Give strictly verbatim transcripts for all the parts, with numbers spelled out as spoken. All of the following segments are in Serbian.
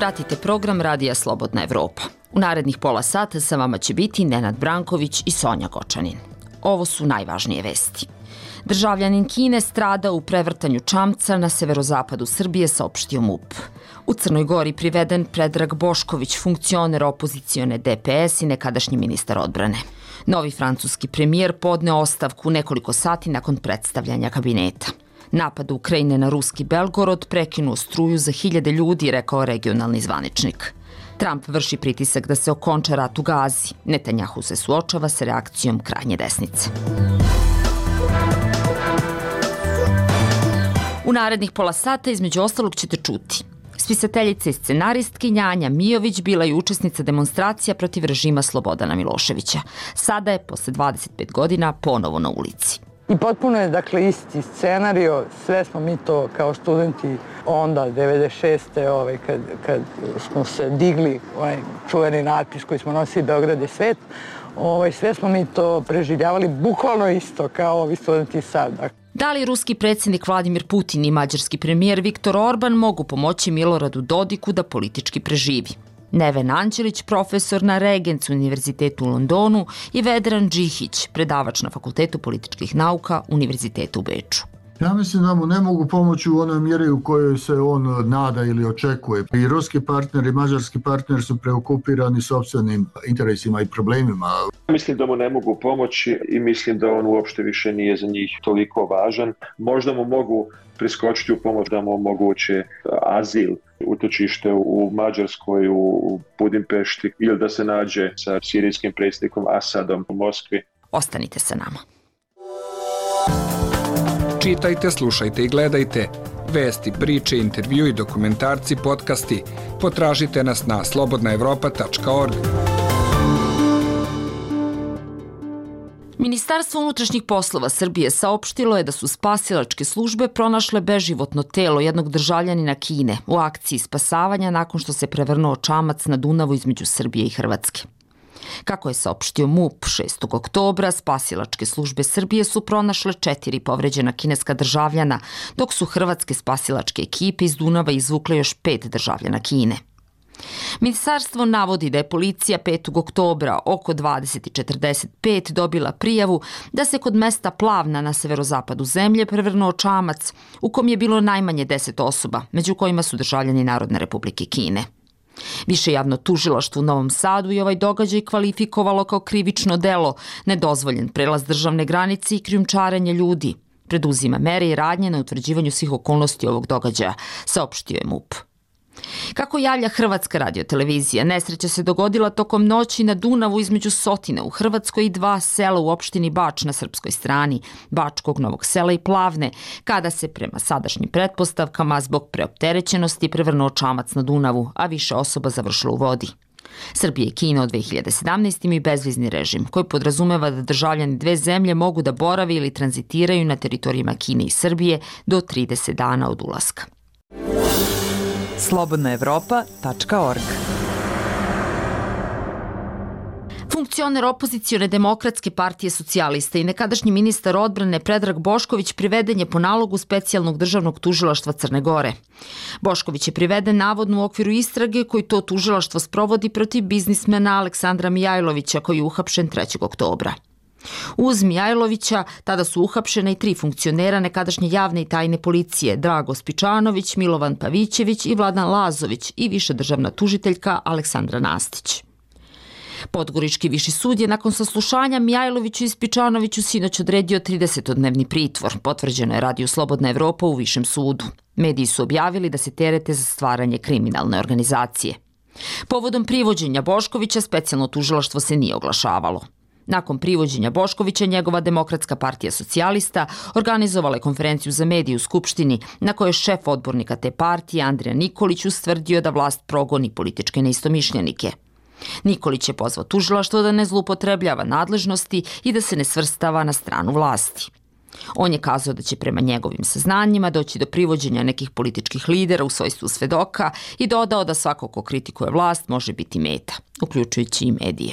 Pratite program Radija Slobodna Evropa. U narednih pola sata sa vama će biti Nenad Branković i Sonja Gočanin. Ovo su najvažnije vesti. Državljanin Kine strada u prevrtanju čamca na severozapadu Srbije, saopštio MUP. U Crnoj Gori priveden Predrag Bošković, funkcioner opozicione D P S i nekadašnji ministar odbrane. Novi francuski premijer podneo ostavku nekoliko sati nakon predstavljanja kabineta. Napad Ukrajine na ruski Belgorod prekinuo struju za hiljade ljudi, rekao regionalni zvaničnik. Trump vrši pritisak da se okonča rat u Gazi. Netanjahu se suočava sa reakcijom krajnje desnice. U narednih pola sata između ostalog ćete čuti. Spisateljica i scenaristkinja Anja Mijović bila je učesnica demonstracija protiv režima Slobodana Miloševića. Sada je, posle dvadeset pet godina, ponovo na ulici. I potpuno je, dakle, isti scenario. Sve smo mi to kao studenti onda, devedeset šeste. Ovaj, kad, kad smo se digli, ovaj čuveni natpis koji smo nosili Beograd je svet, ovaj, sve smo mi to preživljavali bukvalno isto kao ovi studenti sad. Da li ruski predsjednik Vladimir Putin i mađarski premijer Viktor Orban mogu pomoći Miloradu Dodiku da politički preživi? Neven Anđelić, profesor na Regents univerzitetu u Londonu, i Vedran Džihić, predavač na Fakultetu političkih nauka Univerziteta u Beču. Ja mislim da mu ne mogu pomoći u onoj mjeri u kojoj se on nada ili očekuje. I ruski partner i mađarski partner su preokupirani sopstvenim interesima i problemima. Mislim da mu ne mogu pomoći i mislim da on uopšte više nije za njih toliko važan. Možda mu mogu priskočiti u pomoć da mu omoguće azil, utočište u Mađarskoj, u Budimpešti, ili da se nađe sa sirijskim predsjednikom Asadom u Moskvi. Ostanite sa nama. Čitajte, slušajte i gledajte vesti, priče, intervju i dokumentarci, podcasti. Potražite nas na slobodna evropa tačka org. Ministarstvo unutrašnjih poslova Srbije saopštilo je da su spasilačke službe pronašle beživotno telo jednog državljanina Kine u akciji spasavanja nakon što se prevrnuo čamac na Dunavu između Srbije i Hrvatske. Kako je saopštio MUP, šestog oktobra spasilačke službe Srbije su pronašle četiri povređena kineska državljana, dok su hrvatske spasilačke ekipe iz Dunava izvukle još pet državljana Kine. Ministarstvo navodi da je policija petog oktobra oko dvadeset četrdeset pet dobila prijavu da se kod mesta Plavna na severozapadu zemlje prevrnuo čamac u kom je bilo najmanje deset osoba, među kojima su državljani Narodne Republike Kine. Više javno tužilaštvo u Novom Sadu i ovaj događaj kvalifikovalo kao krivično delo, nedozvoljen prelaz državne granice i krijumčarenje ljudi. Preduzima mere i radnje na utvrđivanju svih okolnosti ovog događaja, saopštio je MUP. Kako javlja Hrvatska radiotelevizija, nesreća se dogodila tokom noći na Dunavu između Sotina u Hrvatskoj i dva sela u opštini Bač na srpskoj strani, Bačkog, Novog Sela i Plavne, kada se prema sadašnjim pretpostavkama zbog preopterećenosti prevrnuo čamac na Dunavu, a više osoba završilo u vodi. Srbija i Kina od dve hiljade sedamnaeste imaju bezvizni režim, koji podrazumeva da državljani dve zemlje mogu da borave ili tranzitiraju na teritorijima Kine i Srbije do trideset dana od ulaska. slobodna evropa tačka org. Funkcioner opozicione Demokratske partije socijalista i nekadašnji ministar odbrane Predrag Bošković priveden je po nalogu specijalnog državnog tužilaštva Crne Gore. Bošković je priveden navodno u okviru istrage koji to tužilaštvo sprovodi protiv biznismena Aleksandra Mijajlovića, koji je uhapšen trećeg oktobra. Uz Mijajlovića tada su uhapšena i tri funkcionera nekadašnje javne i tajne policije, Drago Spičanović, Milovan Pavićević i Vladan Lazović, i viša državna tužiteljka Aleksandra Nastić. Podgorički viši sud je nakon saslušanja Mijajloviću i Spičanoviću sinoć odredio tridesetodnevni pritvor, potvrđeno je Radiju Slobodna Evropa u Višem sudu. Mediji su objavili da se terete za stvaranje kriminalne organizacije. Povodom privođenja Boškovića specijalno tužilaštvo se nije oglašavalo. Nakon privođenja Boškovića, njegova Demokratska partija socijalista organizovala je konferenciju za medije u Skupštini, na kojoj je šef odbornika te partije, Andrija Nikolić, ustvrdio da vlast progoni političke neistomišljenike. Nikolić je pozvao tužilaštvo da ne zloupotrebljava nadležnosti i da se ne svrstava na stranu vlasti. On je kazao da će prema njegovim saznanjima doći do privođenja nekih političkih lidera u svojstvu svedoka i dodao da svako ko kritikuje vlast može biti meta, uključujući i medije.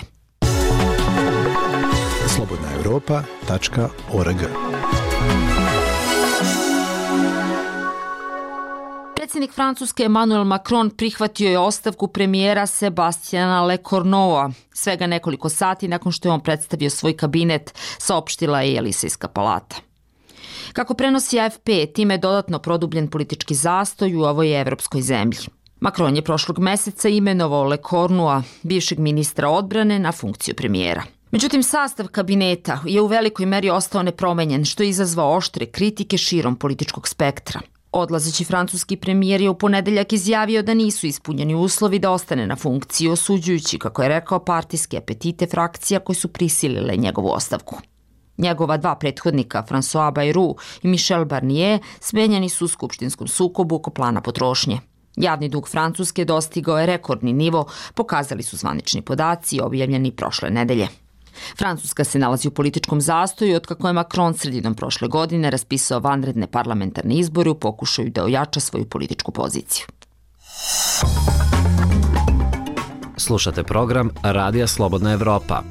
slobodna evropa tačka org. Predsjednik Francuske Emmanuel Macron prihvatio je ostavku premijera Sebastiana Lecornua svega nekoliko sati nakon što je on predstavio svoj kabinet, saopštila je Elizejska palata. Kako prenosi A F P, time je dodatno produbljen politički zastoj u ovoj evropskoj zemlji. Macron je prošlog meseca imenovao Lecornua, bivšeg ministra odbrane, na funkciju premijera. Međutim, sastav kabineta je u velikoj meri ostao nepromenjen, što je izazvao oštre kritike širom političkog spektra. Odlazeći francuski premijer je u ponedeljak izjavio da nisu ispunjeni uslovi da ostane na funkciji, osuđujući, kako je rekao, partijske apetite frakcija koji su prisilile njegovu ostavku. Njegova dva prethodnika, François Bayrou i Michel Barnier, smenjeni su u skupštinskom sukobu oko plana potrošnje. Javni dug Francuske dostigao je rekordni nivo, pokazali su zvanični podaci objavljeni prošle nedelje. Francuska se nalazi u političkom zastoju otkako je Macron sredinom prošle godine raspisao vanredne parlamentarne izbore u pokušaju da ojača svoju političku poziciju. Slušate program Radija Slobodna Evropa.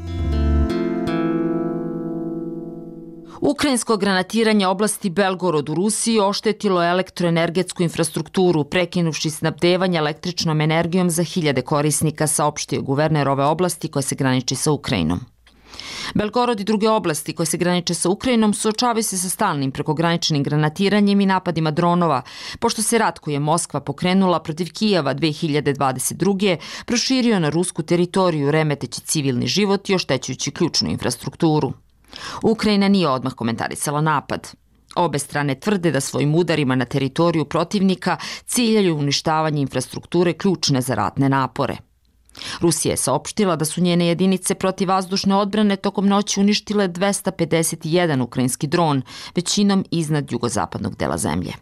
Ukrajinsko granatiranje oblasti Belgorod u Rusiji oštetilo elektroenergetsku infrastrukturu, prekinuvši snabdevanje električnom energijom za hiljade korisnika, saopštio guverner ove oblasti koje se graniči sa Ukrajinom. Belgorod i druge oblasti koje se graniče sa Ukrajinom suočavaju se sa stalnim prekograničnim granatiranjem i napadima dronova, pošto se rat koji je Moskva pokrenula protiv Kijeva dve hiljade dvadeset druge proširio na rusku teritoriju, remeteći civilni život i oštećujući ključnu infrastrukturu. Ukrajina nije odmah komentarisala napad. Obe strane tvrde da svojim udarima na teritoriju protivnika ciljaju uništavanje infrastrukture ključne za ratne napore. Rusija je saopštila da su njene jedinice protivvazdušne odbrane tokom noći uništile dvesta pedeset jedan ukrajinski dron, većinom iznad jugozapadnog dela zemlje.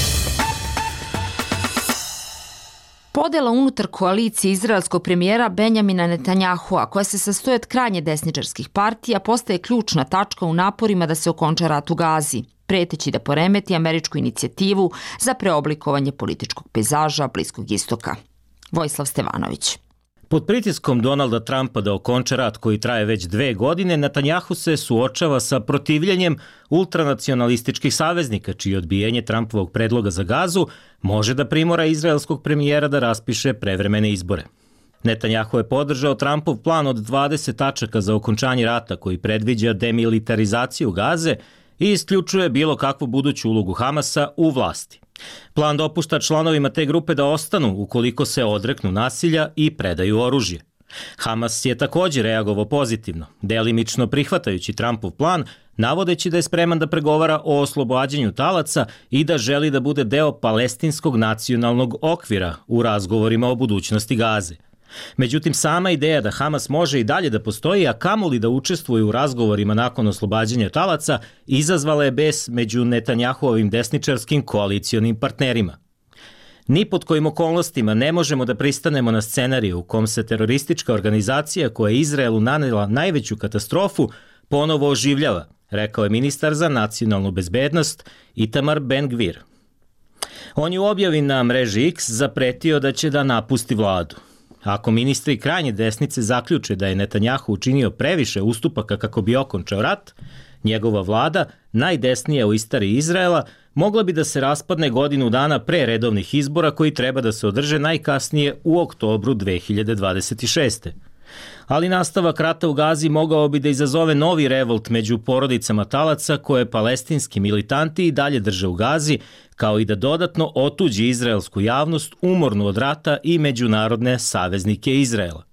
Podela unutar koalicije izraelskog premijera Benjamina Netanjahua, koja se sastoji od krajnje desničarskih partija, postaje ključna tačka u naporima da se okonča rat u Gazi, preteći da poremeti američku inicijativu za preoblikovanje političkog pejzaža Bliskog istoka. Vojislav Stevanović. Pod pritiskom Donalda Trumpa da okonča rat koji traje već dve godine, Netanjahu se suočava sa protivljenjem ultranacionalističkih saveznika, čije odbijenje Trumpovog predloga za Gazu može da primora izraelskog premijera da raspiše prevremene izbore. Netanjahu je podržao Trumpov plan od dvadeset tačaka za okončanje rata koji predviđa demilitarizaciju Gaze i isključuje bilo kakvu buduću ulogu Hamasa u vlasti. Plan dopušta članovima te grupe da ostanu ukoliko se odreknu nasilja i predaju oružje. Hamas je također reagovao pozitivno, delimično prihvatajući Trumpov plan, navodeći da je spreman da pregovara o oslobađanju talaca i da želi da bude deo palestinskog nacionalnog okvira u razgovorima o budućnosti Gaze. Međutim, sama ideja da Hamas može i dalje da postoji, a kamoli da učestvuje u razgovorima nakon oslobađanja talaca, izazvala je bes među Netanjahuovim desničarskim koalicionim partnerima. Ni pod kojim okolnostima ne možemo da pristanemo na scenariju u kom se teroristička organizacija koja je Izraelu nanela najveću katastrofu ponovo oživljava, rekao je ministar za nacionalnu bezbednost Itamar Ben-Gvir. On je u objavi na mreži X zapretio da će da napusti vladu. Ako ministri krajnje desnice zaključe da je Netanjahu učinio previše ustupaka kako bi okončao rat, njegova vlada, najdesnija u istoriji Izraela, mogla bi da se raspadne godinu dana pre redovnih izbora koji treba da se održe najkasnije u oktobru dve hiljade dvadeset šeste. Ali nastavak rata u Gazi mogao bi da izazove novi revolt među porodicama talaca koje palestinski militanti i dalje drže u Gazi, kao i da dodatno otuđi izraelsku javnost umornu od rata i međunarodne saveznike Izraela.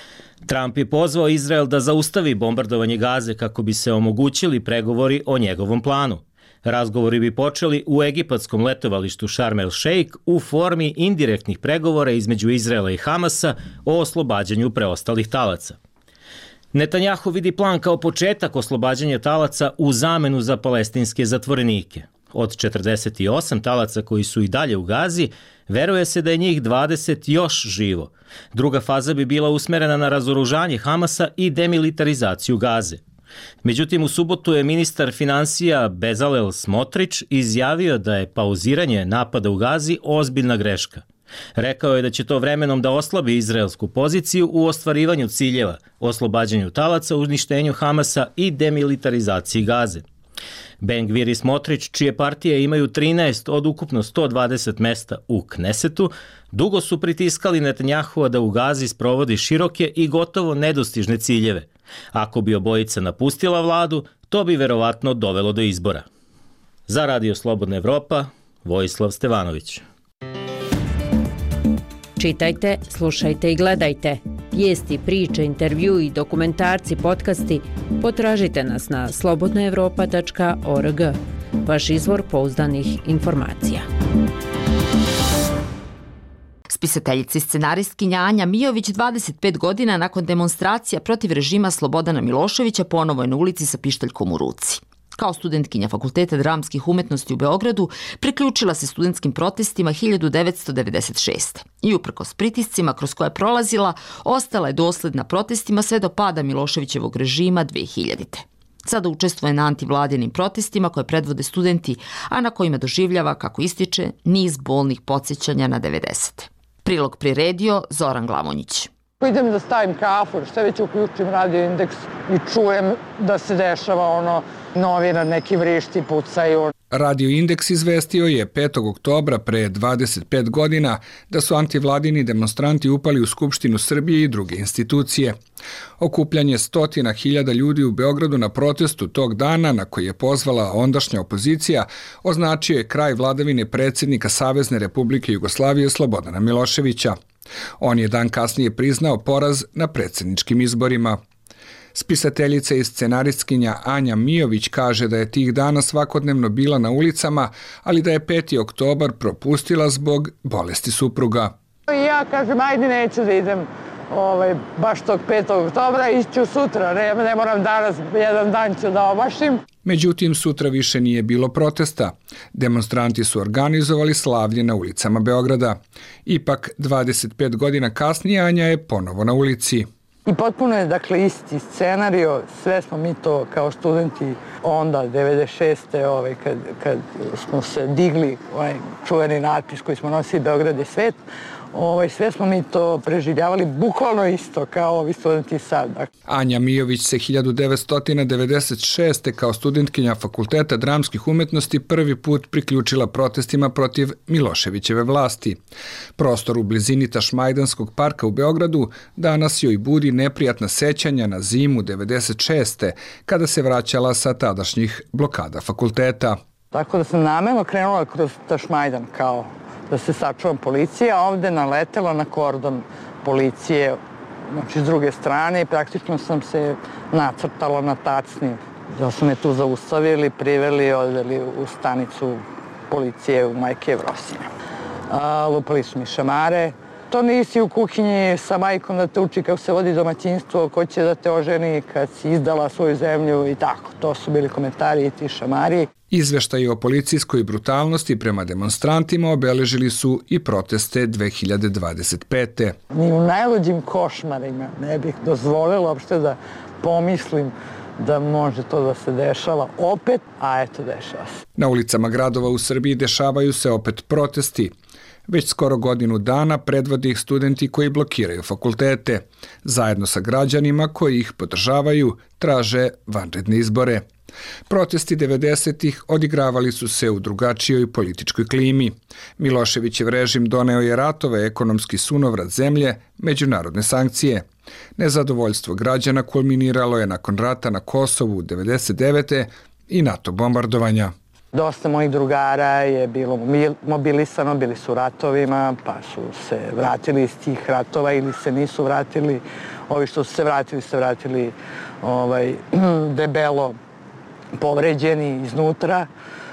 Trump je pozvao Izrael da zaustavi bombardovanje Gaze kako bi se omogućili pregovori o njegovom planu. Razgovori bi počeli u egipatskom letovalištu Sharm el Sheikh u formi indirektnih pregovora između Izraela i Hamasa o oslobađanju preostalih talaca. Netanjahu vidi plan kao početak oslobađanja talaca u zamenu za palestinske zatvorenike. Od četrdeset osam talaca koji su i dalje u Gazi, veruje se da je njih dvadeset još živo. Druga faza bi bila usmerena na razoružanje Hamasa i demilitarizaciju Gaze. Međutim, u subotu je ministar finansija Bezalel Smotrić izjavio da je pauziranje napada u Gazi ozbiljna greška. Rekao je da će to vremenom da oslabi izraelsku poziciju u ostvarivanju ciljeva, oslobađanju talaca, uništenju Hamasa i demilitarizaciji Gaze. Ben-Gvir i Smotrić, čije partije imaju trinaest od ukupno sto dvadeset mesta u Knesetu, dugo su pritiskali Netanjahua da u Gazi sprovodi široke i gotovo nedostižne ciljeve. Ako bi obojica napustila vladu, to bi verovatno dovelo do izbora. Za Radio Slobodna Evropa, Vojislav Stevanović. Čitajte, slušajte i gledajte. Vijesti, priče, intervju i dokumentarci, podcasti potražite nas na slobodna evropa tačka org. Vaš izvor pouzdanih informacija. Spisateljica i scenaristkinja Anja Mijović dvadeset pet godina nakon demonstracija protiv režima Slobodana Miloševića ponovo je na ulici sa pištaljkom u ruci. Kao studentkinja Fakulteta dramskih umetnosti u Beogradu priključila se studentskim protestima hiljadu devetsto devedeset šeste. I uprkos pritiscima kroz koje je prolazila, ostala je dosledna protestima sve do pada Miloševićevog režima dve hiljadite. Sada učestvuje na antivladinim protestima koje predvode studenti, a na kojima doživljava, kako ističe, niz bolnih podsjećanja na devedesete. Prilog priredio Zoran Glamonjić. Idem da stavim kafu, šta već uključim Radio Indeks i čujem da se dešava ono, novina, neki vrišti pucaju. Radio Indeks izvestio je petog oktobra pre dvadeset pet godina da su antivladini demonstranti upali u Skupštinu Srbije i druge institucije. Okupljanje stotina hiljada ljudi u Beogradu na protestu tog dana, na koji je pozvala ondašnja opozicija, označio je kraj vladavine predsjednika Savezne Republike Jugoslavije Slobodana Miloševića. On je dan kasnije priznao poraz na predsjedničkim izborima. Spisateljica i scenaristkinja Anja Mijović kaže da je tih dana svakodnevno bila na ulicama, ali da je peti oktobar propustila zbog bolesti supruga. Ja kažem, ajde neću da idem ovaj, baš tog petog oktobra, iću sutra, ne, ne moram danas, jedan dan ću da omašim. Međutim, sutra više nije bilo protesta. Demonstranti su organizovali slavlje na ulicama Beograda. Ipak, dvadeset pet godina kasnije Anja je ponovo na ulici. I potpuno je, dakle, isti scenario, sve smo mi to kao studenti onda, devedeset šeste Ovaj, kad, kad smo se digli, ovaj, čuveni natpis koji smo nosili Beograd je svet, ovaj, sve smo mi to preživljavali bukvalno isto kao ovi studenti sad. Anja Mijović se hiljadu devetsto devedeset šeste kao studentkinja Fakulteta dramskih umetnosti prvi put priključila protestima protiv Miloševićeve vlasti. Prostor u blizini Tašmajdanskog parka u Beogradu danas joj budi neprijatna sećanja na zimu devedeset šeste kada se vraćala sa tadašnjih blokada fakulteta. Tako da sam namerno krenula kroz Tašmajdan kao da se sačuvam policije, a ovde naletela na kordon policije, znači s druge strane, i praktično sam se nacrtala na tacni. Da su me tu zaustavili, priveli i odveli u stanicu policije u Majke Vrosine. Lupali su mi šamare. To nisi u kuhinji sa majkom da te uči kako se vodi domaćinstvo, ko će da te oženi kad si izdala svoju zemlju i tako. To su bili komentari i ti šamari. Izveštaji o policijskoj brutalnosti prema demonstrantima obeležili su i proteste dve hiljade dvadeset pete. Ni u najluđim košmarima ne bih dozvolila uopšte da pomislim da može to da se dešava opet, a eto dešava se. Na ulicama gradova u Srbiji dešavaju se opet protesti. Već skoro godinu dana predvode ih studenti koji blokiraju fakultete. Zajedno sa građanima koji ih podržavaju traže vanredne izbore. Protesti devedesetih odigravali su se u drugačijoj političkoj klimi. Miloševićev režim doneo je ratove, ekonomski sunovrat zemlje, međunarodne sankcije. Nezadovoljstvo građana kulminiralo je nakon rata na Kosovu devedeset devete i NATO bombardovanja. Dosta mojih drugara je bilo mobilisano, bili su u ratovima, pa su se vratili iz tih ratova ili se nisu vratili. Ovi što su se vratili, se vratili ovaj, debelo povređeni iznutra.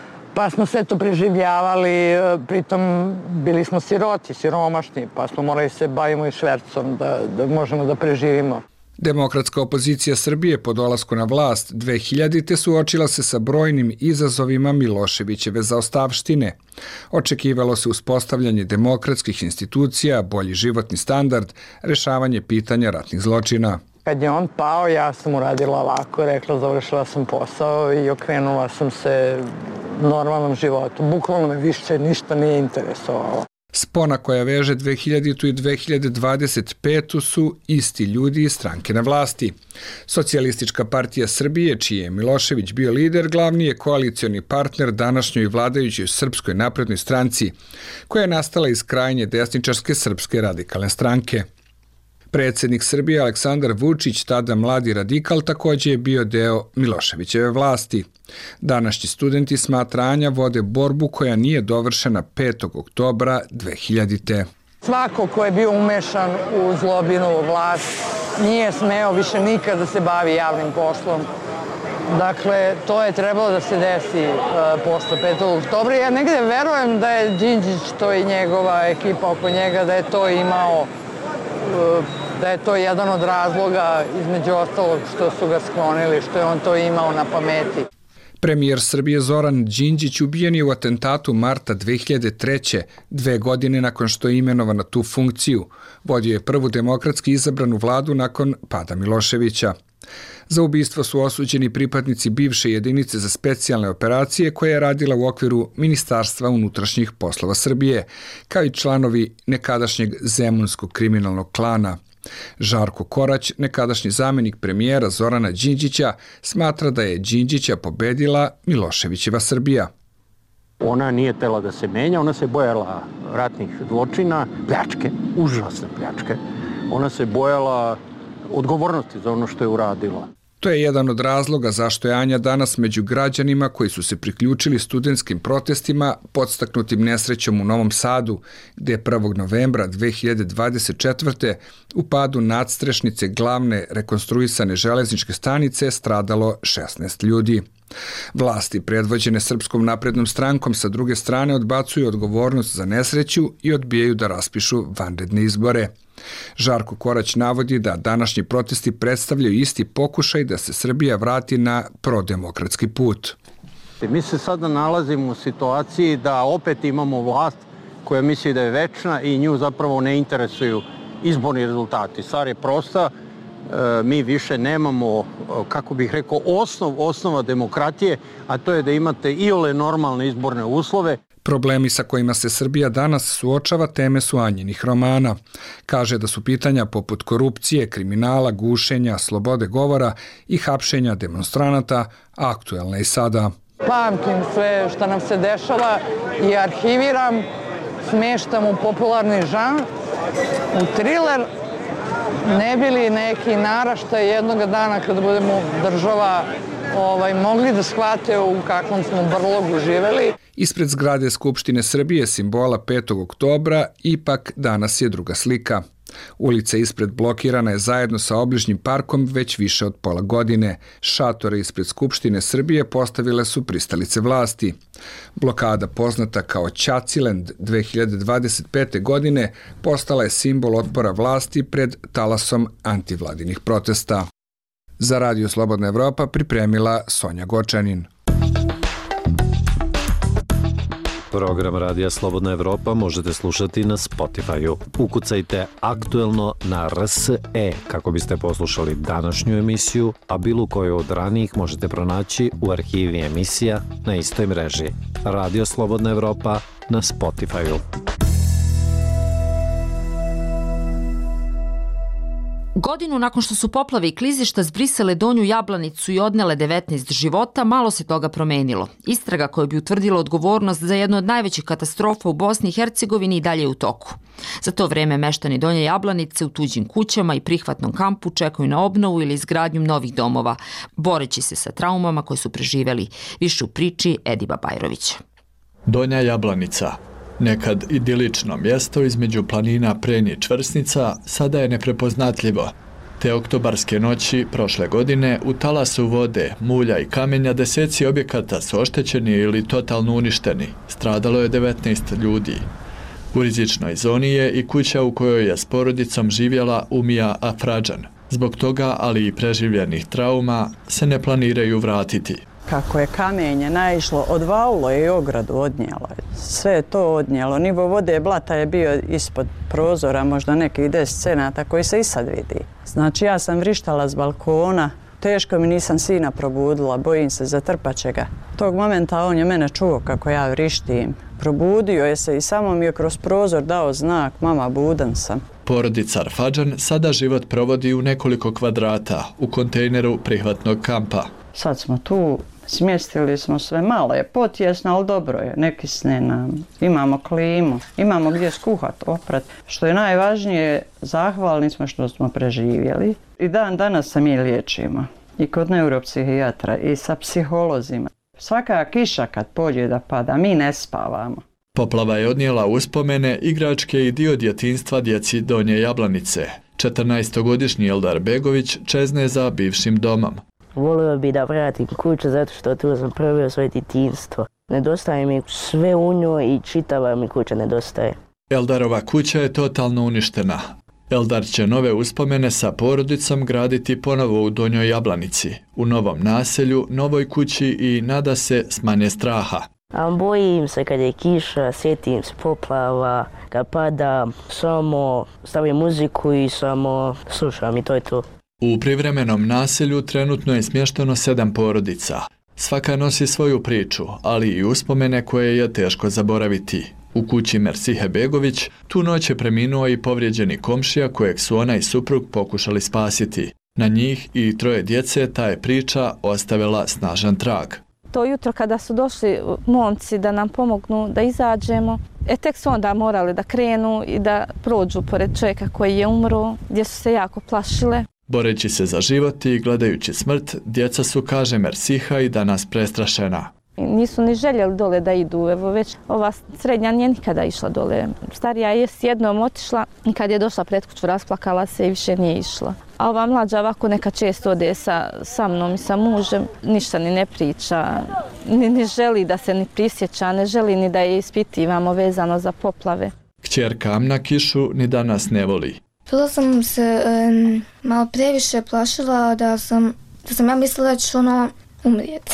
Pa smo sve to preživljavali, pritom bili smo siroti, siromašni, pa smo morali se bavimo i švercom da, da možemo da preživimo. Demokratska opozicija Srbije po dolasku na vlast dve hiljadite suočila se sa brojnim izazovima Miloševićeve zaostavštine. Očekivalo se uspostavljanje demokratskih institucija, bolji životni standard, rešavanje pitanja ratnih zločina. Kad je on pao, ja sam uradila ovako, rekla, završila sam posao i okrenula sam se normalnom životu. Bukvalno me više ništa nije interesovalo. Spona koja veže dve hiljadite. i dve hiljade dvadeset petu. su isti ljudi iz stranke na vlasti. Socijalistička partija Srbije, čiji je Milošević bio lider, glavni je koalicioni partner današnjoj vladajućoj Srpskoj naprednoj stranci, koja je nastala iz krajnje desničarske Srpske radikalne stranke. Predsjednik Srbije Aleksandar Vučić, tada mladi radikal, također je bio deo Miloševićeve vlasti. Današnji studenti smatranja vode borbu koja nije dovršena petog oktobra dve hiljadite. Svako ko je bio umešan u zlobinovu vlast nije smeo više nikad da se bavi javnim poslom. Dakle, to je trebalo da se desi uh, posle petog oktobra. Ja negde verujem da je Đinđić, to i njegova ekipa oko njega, da je to imao, uh, da je to jedan od razloga, između ostalog, što su ga sklonili, što je on to imao na pameti. Premijer Srbije Zoran Đinđić ubijen je u atentatu marta dve hiljade treće. dve godine nakon što je imenovan na tu funkciju. Vodio je prvu demokratski izabranu vladu nakon pada Miloševića. Za ubistvo su osuđeni pripadnici bivše jedinice za specijalne operacije koja je radila u okviru Ministarstva unutrašnjih poslova Srbije, kao i članovi nekadašnjeg zemunskog kriminalnog klana. Žarko Korać, nekadašnji zamjenik premijera Zorana Đinđića, smatra da je Đinđića pobedila Miloševićeva Srbija. Ona nije tela da se menja, ona se bojala ratnih zločina, pljačke, užasne pljačke. Ona se bojala odgovornosti za ono što je uradila. To je jedan od razloga zašto je Anja danas među građanima koji su se priključili studentskim protestima podstaknutim nesrećom u Novom Sadu, gde je prvog novembra dve hiljade dvadeset četvrte. u padu nadstrešnice glavne rekonstruisane železničke stanice stradalo šesnaest ljudi. Vlasti predvođene Srpskom naprednom strankom sa druge strane odbacuju odgovornost za nesreću i odbijaju da raspišu vanredne izbore. Žarko Korać navodi da današnji protesti predstavljaju isti pokušaj da se Srbija vrati na prodemokratski put. Mi se sada nalazimo u situaciji da opet imamo vlast koja misli da je večna i nju zapravo ne interesuju izborni rezultati. Stvar je prosta, mi više nemamo, kako bih rekao, osnov, osnova demokratije, a to je da imate iole normalne izborne uslove. Problemi sa kojima se Srbija danas suočava teme su Anjinih romana. Kaže da su pitanja poput korupcije, kriminala, gušenja, slobode govora i hapšenja demonstranata aktuelne i sada. Pamtim sve što nam se dešava i arhiviram, smeštam u popularni žanr, u triler, ne bi li neki naraštaj jednog dana kada budemo država ovaj, mogli da shvate u kakvom smo brlogu živeli. Ispred zgrade Skupštine Srbije, simbola petog oktobra, ipak danas je druga slika. Ulica ispred blokirana je zajedno sa obližnjim parkom već više od pola godine. Šatore ispred Skupštine Srbije postavile su pristalice vlasti. Blokada poznata kao Ćacilend dve hiljade dvadeset pete. godine postala je simbol otpora vlasti pred talasom antivladinih protesta. Za Radio Slobodna Evropa pripremila Sonja Gočanin. Program Radija Slobodna Evropa možete slušati na Spotify-u. Ukucajte aktuelno na R S E kako biste poslušali današnju emisiju, a bilo koju od ranijih možete pronaći u arhivi emisija na istoj mreži. Radio Slobodna Evropa na Spotify-u. Godinu nakon što su poplave i klizišta zbrisale Donju Jablanicu i odnele devetnaest života, malo se toga promenilo. Istraga koja bi utvrdila odgovornost za jednu od najvećih katastrofa u Bosni i Hercegovini i dalje je u toku. Za to vreme meštani Donje Jablanice u tuđim kućama i prihvatnom kampu čekaju na obnovu ili izgradnju novih domova, boreći se sa traumama koje su preživeli. Više u priči Ediba Bajrovića. Donja Jablanica, nekad idilično mjesto između planina Prenj i Čvrsnica, sada je neprepoznatljivo. Te oktobarske noći prošle godine u talasu vode, mulja i kamenja deseci objekata su oštećeni ili totalno uništeni. Stradalo je devetnaest ljudi. U rizičnoj zoni je i kuća u kojoj je s porodicom živjela Umija Afrađan. Zbog toga, ali i preživljenih trauma, se ne planiraju vratiti. Kako je kamenje naišlo, odvalilo je i ogradu, odnijelo. Sve je to odnijelo. Nivo vode blata je bio ispod prozora, možda nekih deset cenata koji se i sad vidi. Znači ja sam vrištala s balkona Teško mi, nisam sina probudila, bojim se, zatrpat će ga. Tog momenta on je mene čuo kako ja vrištim. Probudio je se i samo mi je kroz prozor dao znak, mama, budan sam. Porodica Arfadžan sada život provodi u nekoliko kvadrata u kontejneru prihvatnog kampa. Sad smo tu, smjestili smo sve, malo je potjesno, ali dobro je, ne kisne nam. Imamo klimu, imamo gdje skuhat, oprat. Što je najvažnije, zahvalni smo što smo preživjeli. I dan danas se mi liječimo. I kod neuropsihijatra, i sa psiholozima. Svaka kiša kad pođe da pada, mi ne spavamo. Poplava je odnijela uspomene, igračke i dio djetinjstva djeci Donje Jablanice. četrnaestogodišnji Eldar Begović čezne za bivšim domom. Volio bi da vratim kuću zato što tu sam proveo svoje djetinjstvo. Nedostaje mi sve u njoj i čitava mi kuća nedostaje. Eldarova kuća je totalno uništena. Eldar će nove uspomene sa porodicom graditi ponovo u Donjoj Jablanici, u novom naselju, novoj kući i nada se s manje straha. A bojim se kad je kiša, sjetim se poplava, kad pada, samo stavim muziku i samo slušam i to je to. U privremenom naselju trenutno je smješteno sedam porodica. Svaka nosi svoju priču, ali i uspomene koje je teško zaboraviti. U kući Mersihe Begović tu noć je preminuo i povrijeđeni komšija kojeg su ona i suprug pokušali spasiti. Na njih i troje djece ta je priča ostavila snažan trag. To jutro kada su došli momci da nam pomognu da izađemo, e tek su onda morali da krenu i da prođu pored čovjeka koji je umro, gdje su se jako plašile. Boreći se za život i gledajući smrt, djeca su, kaže Mersiha, i danas prestrašena. Nisu ni željeli dole da idu, evo već ova srednja nije nikada išla dole. Starija je s jednom otišla i kad je došla pred kuću rasplakala se i više nije išla. A ova mlađa ovako neka često ode sa, sa mnom i sa mužem, ništa ni ne priča, ni ne želi da se ni prisjeća, ne želi ni da je ispitivamo vezano za poplave. Kćerka Amna kišu ni danas ne voli. Prvo sam se um, malo previše plašila da sam, da sam ja mislila da ću ono umrijeti.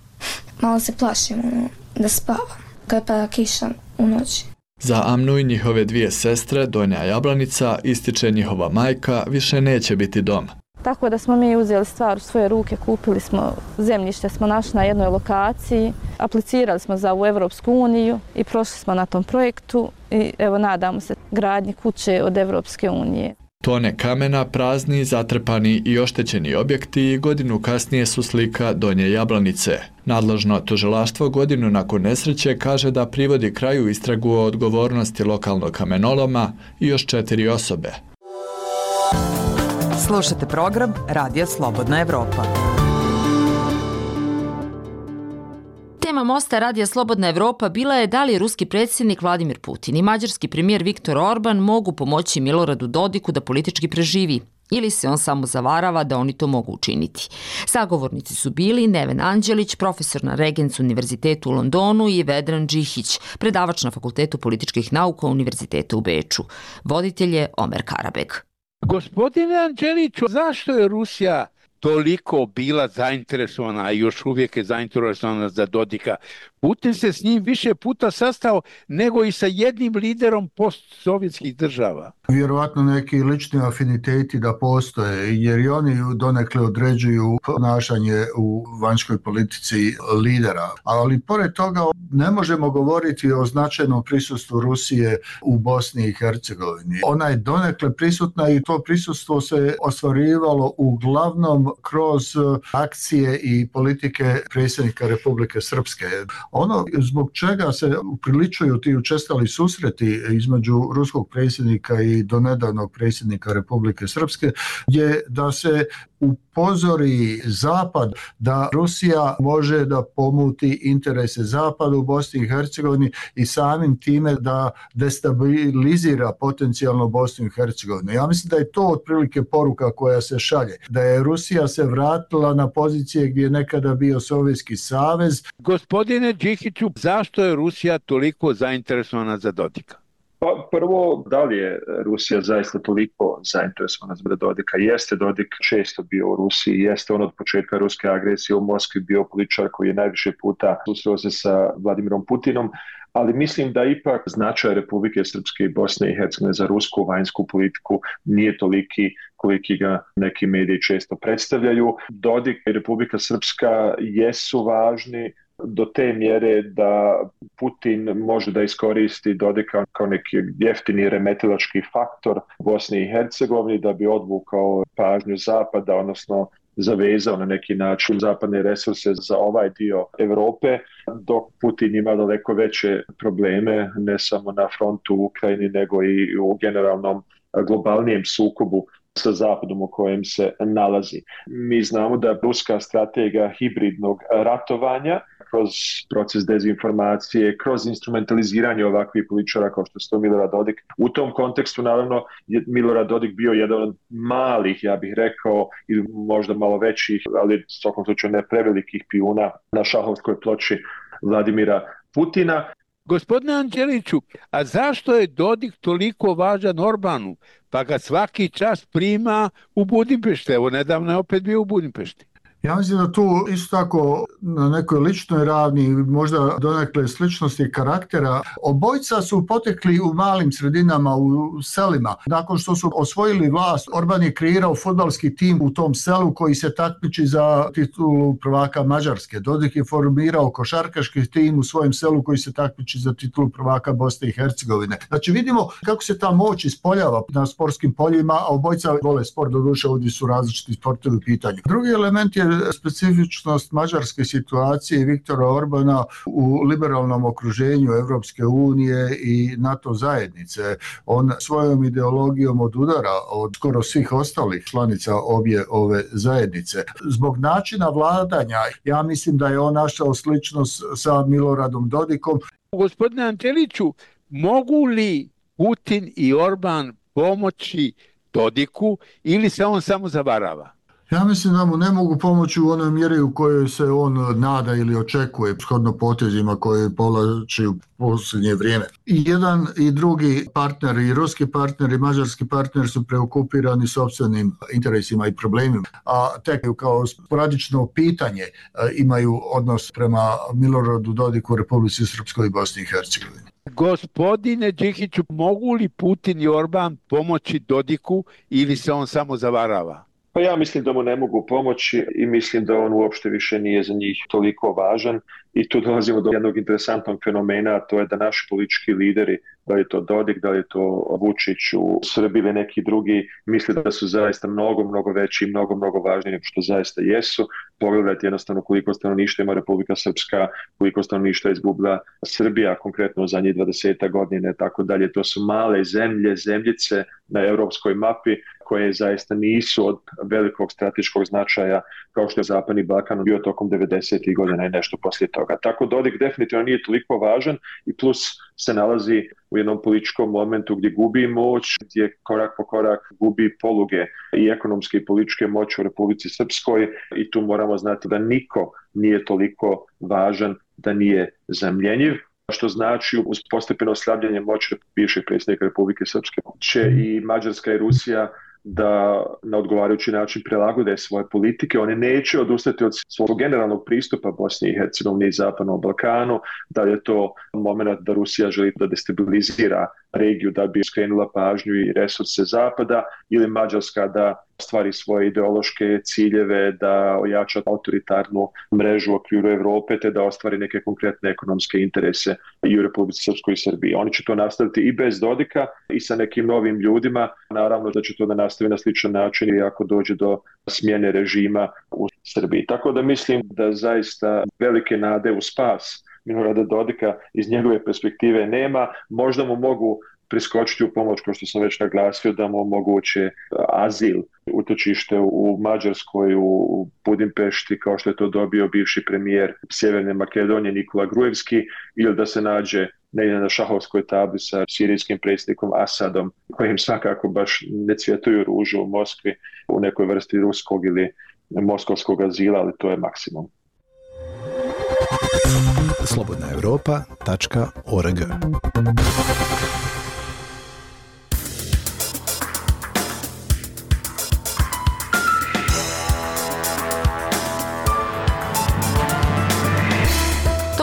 Malo se plašim ono, da spavam kad pada kiša u noći. Za Amnu i njihove dvije sestre, Donja Jablanica, ističe njihova majka, više neće biti dom. Tako da smo mi uzeli stvar u svoje ruke, kupili smo zemljište, smo našli na jednoj lokaciji, aplicirali smo za u Evropsku uniju i prošli smo na tom projektu i evo nadamo se gradnji kuće od Evropske unije. Tone kamena, prazni, zatrpani i oštećeni objekti i godinu kasnije su slika Donje Jablanice. Nadležno tužilaštvo godinu nakon nesreće kaže da privodi kraju istragu o odgovornosti lokalnog kamenoloma i još četiri osobe. Slušate program Radija Slobodna Evropa. Tema Mosta Radija Slobodna Evropa bila je da li ruski predsjednik Vladimir Putin i mađarski premijer Viktor Orban mogu pomoći Miloradu Dodiku da politički preživi ili se on samo zavarava da oni to mogu učiniti. Sagovornici su bili Neven Anđelić, profesor na Regents univerzitetu u Londonu i Vedran Džihić, predavač na Fakultetu političkih nauka Univerziteta u Beču. Voditelj je Omer Karabeg. Gospodine Anđeliću, zašto je Rusija toliko bila zainteresovana, a još uvijek je zainteresovana za Dodika? Putin se s njim više puta sastao nego i sa jednim liderom postsovjetskih država. Vjerovatno neki lični afiniteti da postoje, jer i oni donekle određuju ponašanje u vanjskoj politici lidera. Ali pored toga ne možemo govoriti o značajnom prisustvu Rusije u Bosni i Hercegovini. Ona je donekle prisutna i to prisustvo se ostvarivalo uglavnom kroz akcije i politike predsjednika Republike Srpske. Ono zbog čega se upriličuju ti učestali susreti između ruskog predsjednika i donedavnog predsjednika Republike Srpske je da se upozori Zapad da Rusija može da pomuti interese Zapada u Bosni i Hercegovini i samim time da destabilizira potencijalno Bosnu i Hercegovinu. Ja mislim da je to otprilike poruka koja se šalje. Da je Rusija se vratila na pozicije gdje je nekada bio Sovjetski savez. Gospodine Džihiću, zašto je Rusija toliko zainteresovana za Dodika? Pa prvo, da li je Rusija zaista toliko zainteresovana za Dodika? Jeste Dodik često bio u Rusiji, jeste on od početka ruske agresije u Moskvi bio političar koji je najviše puta susreo se sa Vladimirom Putinom, ali mislim da ipak značaj Republike Srpske i Bosne i Hercegovine za rusku vanjsku politiku nije toliki koliki ga neki mediji često predstavljaju. Dodik i Republika Srpska jesu važni do te mjere da Putin može da iskoristi Dodika kao neki jeftini remetilački faktor Bosni i Hercegovini da bi odvukao pažnju Zapada, odnosno zavezao na neki način zapadne resurse za ovaj dio Europe, dok Putin ima daleko veće probleme ne samo na frontu u Ukrajini nego i u generalnom globalnijem sukobu sa Zapadom u kojem se nalazi. Mi znamo da ruska strategija hibridnog ratovanja kroz proces dezinformacije, kroz instrumentaliziranje ovakvih političara kao što je Milorad Dodik. U tom kontekstu, naravno, je Milorad Dodik bio jedan od malih, ja bih rekao, ili možda malo većih, ali u svakom slučaju ne prevelikih pijuna na šahovskoj ploči Vladimira Putina. Gospodine Anđeliću, a zašto je Dodik toliko važan Orbanu? Pa ga svaki čas prima u Budimpešte. Evo, nedavno je opet bio u Budimpešti. Ja mislim da tu isto tako na nekoj ličnoj ravni, možda donekle sličnosti karaktera, obojica su potekli u malim sredinama, u selima. Nakon što su osvojili vlast, Orban je kreirao fudbalski tim u tom selu koji se takmiči za titulu prvaka Mađarske. Dodik je formirao košarkaški tim u svojem selu koji se takmiči za titulu prvaka Bosne i Hercegovine. Znači vidimo kako se ta moć ispoljava na sportskim poljima, a obojica vole sport, doduše ovdje su različiti sportovi u pitanju. Drugi element je specifičnost mađarske situacije i Viktora Orbana u liberalnom okruženju Evropske unije i NATO zajednice. On svojom ideologijom odudara od skoro svih ostalih članica obje ove zajednice. Zbog načina vladanja, ja mislim da je on našao sličnost sa Miloradom Dodikom. Gospodine Anđeliću, mogu li Putin i Orban pomoći Dodiku ili se on samo zavarava? Ja mislim da mu ne mogu pomoći u onoj mjeri u kojoj se on nada ili očekuje shodno potezima koje povlači u posljednje vrijeme. I jedan i drugi partner, i ruski partner i mađarski partner su preokupirani sopstvenim interesima i problemima, a tek kao sporadično pitanje imaju odnos prema Miloradu Dodiku, Republici Srpskoj i Bosni i Hercegovini. Gospodine Đikiću, mogu li Putin i Orban pomoći Dodiku ili se on samo zavarava? Pa ja mislim da mu ne mogu pomoći i mislim da on uopšte više nije za njih toliko važan i tu dolazimo do jednog interesantnog fenomena, a to je da naši politički lideri, da li je to Dodik, da li je to Vučić u Srbiji ili neki drugi, misle da su zaista mnogo, mnogo veći i mnogo, mnogo važniji nego što zaista jesu. Pogledajte jednostavno koliko stanovništva ima Republika Srpska, koliko stanovništva izgubila Srbija, konkretno u zadnjih dvadeset godine, tako dalje. To su male zemlje, zemljice na europskoj mapi koje zaista nisu od velikog strateškog značaja kao što je Zapadni Balkan bio tokom devedesetih godina i nešto poslije toga. Tako Dodik definitivno nije toliko važan i plus se nalazi u jednom političkom momentu gdje gubi moć, gdje korak po korak gubi poluge i ekonomske i političke moći u Republici Srpskoj i tu moramo znati da niko nije toliko važan da nije zamjenjiv, što znači uz postepeno slabljenje moći bivšeg predsjednika Republike Srpske će i Mađarska i Rusija da na odgovarajući način prilagode svoje politike. One neće odustati od svog generalnog pristupa Bosni i Hercegovini i Zapadnom Balkanu, da je to moment da Rusija želi da destabilizira regiju da bi skrenula pažnju i resurse Zapada ili Mađarska da ostvari svoje ideološke ciljeve, da ojača autoritarnu mrežu u okviru Europe te da ostvari neke konkretne ekonomske interese i u Republici Srpskoj i Srbiji. Oni će to nastaviti i bez Dodika i sa nekim novim ljudima. Naravno da će to da nastavi na sličan način i ako dođe do smjene režima u Srbiji. Tako da mislim da zaista velike nade u spas Milorada Dodika iz njegove perspektive nema. Možda mu mogu priskočiti u pomoć, kao što sam već naglasio, da mu omoguće azil, utočište u Mađarskoj, u Budimpešti, kao što je to dobio bivši premijer Sjeverne Makedonije Nikola Grujevski, ili da se nađe negdje na šahovskoj tabli sa sirijskim predsjednikom Asadom, kojim svakako baš ne cvjetuju ružu u Moskvi u nekoj vrsti ruskog ili moskovskog azila, ali to je maksimum. slobodna europa tačka org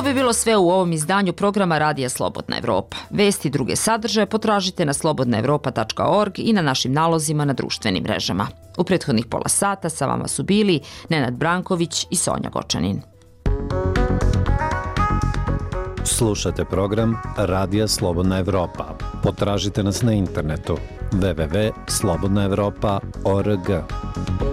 bi bilo sve u ovom izdanju programa Radija Slobodna Evropa. Vesti i druge sadržaje potražite na slobodna evropa tačka org i na našim nalozima na društvenim mrežama. U prethodnih pola sata sa vama su bili Nenad Branković i Sonja Gočanin. Slušate program Radija Slobodna Evropa. Potražite nas na internetu w w w tačka slobodna evropa tačka org.